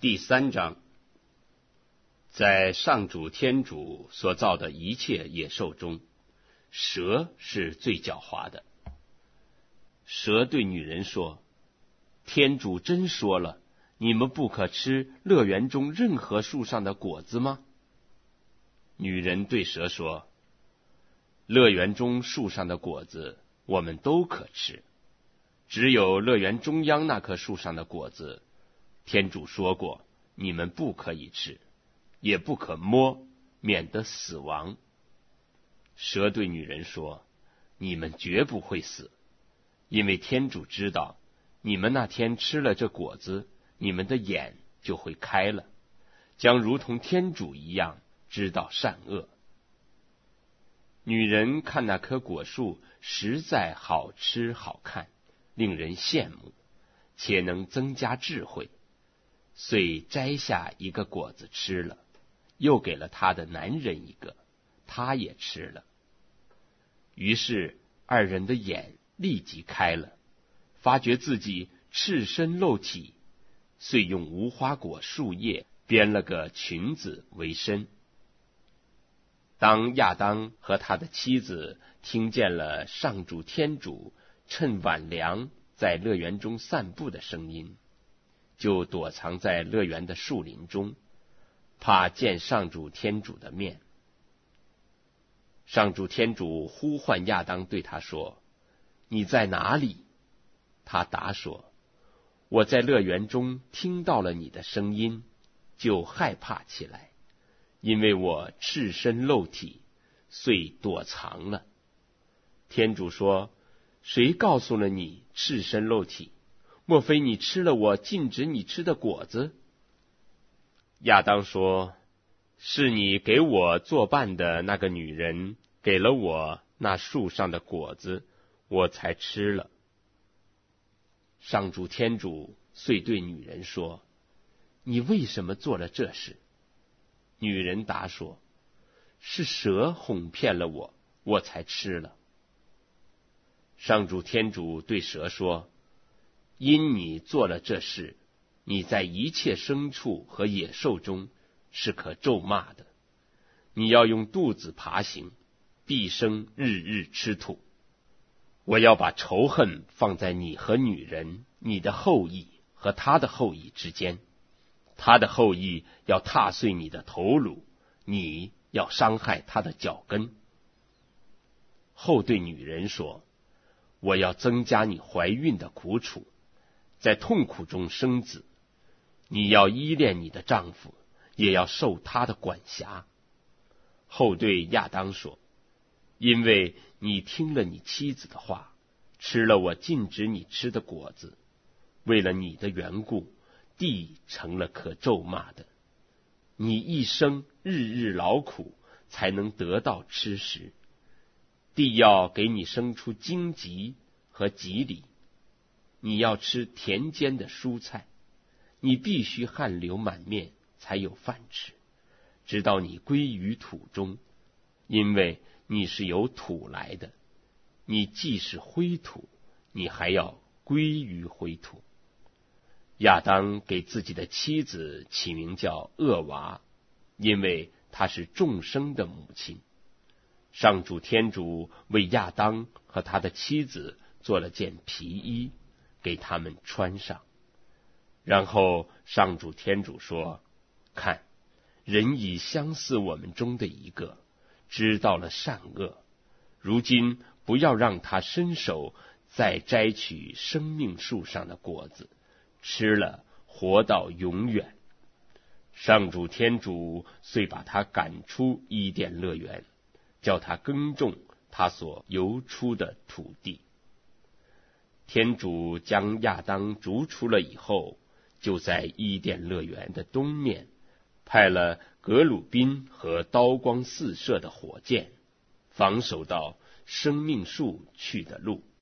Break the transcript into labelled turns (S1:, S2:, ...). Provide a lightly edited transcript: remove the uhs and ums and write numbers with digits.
S1: 第3章，在上主天主所造的一切野兽中，蛇是最狡猾的。蛇对女人说：天主真说了，你们不可吃乐园中任何树上的果子吗？女人对蛇说：乐园中树上的果子我们都可吃，只有乐园中央那棵树上的果子，天主说过，你们不可以吃，也不可摸，免得死亡。蛇对女人说：你们绝不会死，因为天主知道，你们那天吃了这果子，你们的眼就会开了，将如同天主一样知道善恶。女人看那棵果树实在好吃好看，令人羡慕，且能增加智慧，遂摘下一个果子吃了，又给了她的男人一个，他也吃了。于是二人的眼立即开了，发觉自己赤身露体，遂用无花果树叶编了个裙子为身。当亚当和他的妻子听见了上主天主趁晚凉在乐园中散步的声音，就躲藏在乐园的树林中，怕见上主天主的面。上主天主呼唤亚当，对他说：你在哪里？他答说：我在乐园中听到了你的声音，就害怕起来，因为我赤身露体，遂躲藏了。天主说：谁告诉了你赤身露体？莫非你吃了我禁止你吃的果子？亚当说：是你给我作伴的那个女人给了我那树上的果子，我才吃了。上主天主遂对女人说：你为什么做了这事？女人答说：是蛇哄骗了我，我才吃了。上主天主对蛇说：因你做了这事，你在一切牲畜和野兽中是可咒骂的，你要用肚子爬行，毕生日日吃土。我要把仇恨放在你和女人，你的后裔和他的后裔之间，他的后裔要踏碎你的头颅，你要伤害他的脚跟。后对女人说：我要增加你怀孕的苦楚，在痛苦中生子，你要依恋你的丈夫，也要受他的管辖。后对亚当说：因为你听了你妻子的话，吃了我禁止你吃的果子，为了你的缘故，地成了可咒骂的。你一生日日劳苦，才能得到吃食。地要给你生出荆棘和棘藜，你要吃田间的蔬菜，你必须汗流满面才有饭吃，直到你归于土中，因为你是由土来的，你既是灰土，你还要归于灰土。亚当给自己的妻子起名叫厄娃，因为她是众生的母亲。上主天主为亚当和他的妻子做了件皮衣，给他们穿上。然后上主天主说：看，人已相似我们中的一个，知道了善恶，如今不要让他伸手再摘取生命树上的果子，吃了活到永远。上主天主遂把他赶出伊甸乐园，叫他耕种他所游出的土地。天主将亚当逐出了以后，就在伊甸乐园的东面派了革鲁宾和刀光四射的火箭，防守到生命树去的路。